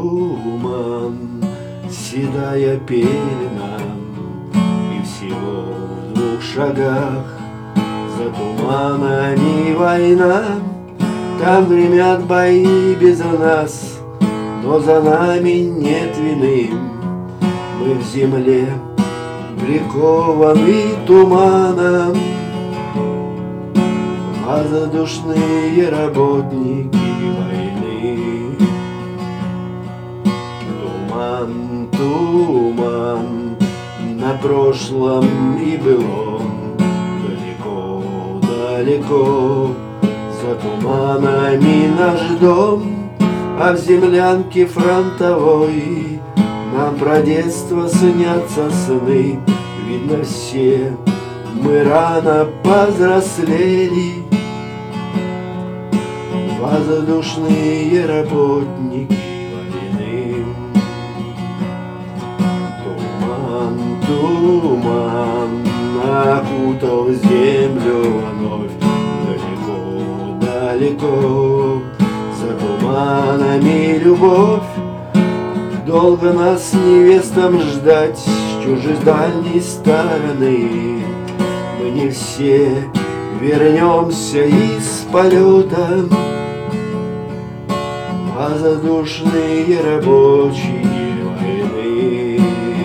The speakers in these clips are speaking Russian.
туман, седая пелена, и всего в 2 шагах за туманами война. Там гремят бои без нас, но за нами нет вины. Мы в земле прикованы туманом, воздушные работники войны. Туман, туман на прошлом и былом, далеко, далеко за туманами наш дом. А в землянке фронтовой нам про детство снятся сны. Видно, все мы рано повзрослели, воздушные работники войны. Туман, туман окутал землю вновь, далеко, далеко за туманами любовь. Долго нас невестам ждать с чужеземной стороны. Мы не все вернемся из полета, воздушные рабочие войны,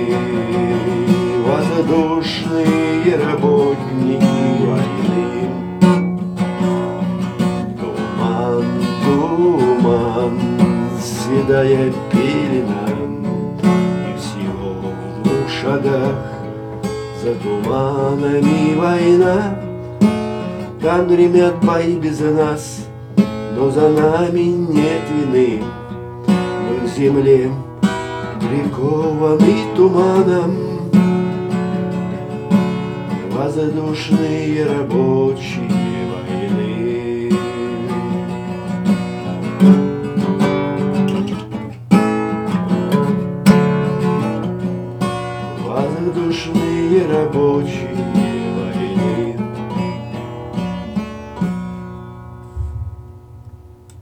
воздушные работники войны. Туман, туман, седая пелена, и всего в 2 шагах за туманами война. Там гремят бои без нас, но за нами нет вины. Мы в земле прикованы туманом, воздушные рабочие войны. Воздушные рабочие